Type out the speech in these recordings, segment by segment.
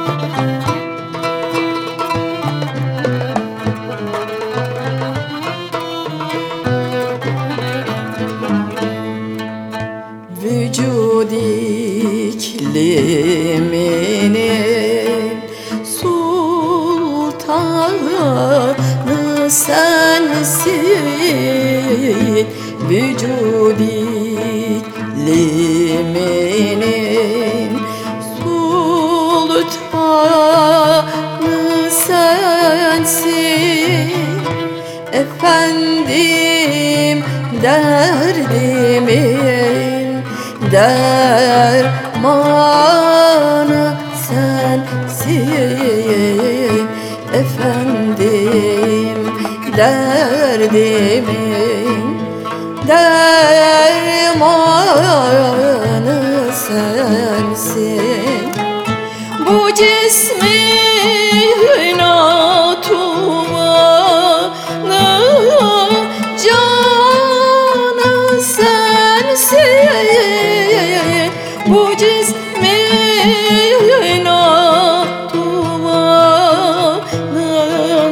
Vücud ikliminin sultanı sensin. Vücud ikliminin sultanı sensin. Efendim derdimin dermanı sensin. Efendim derdimin dermanı sensin. Bu cismin atumanı canı sensin. Bu cismin atumanın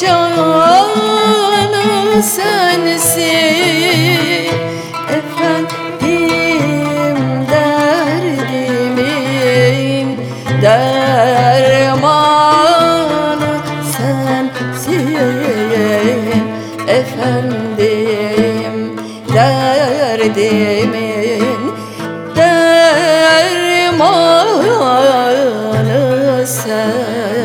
canı sensin. Efendim derdimin dermanı sensin. Efendim derdimin dermanı sensin.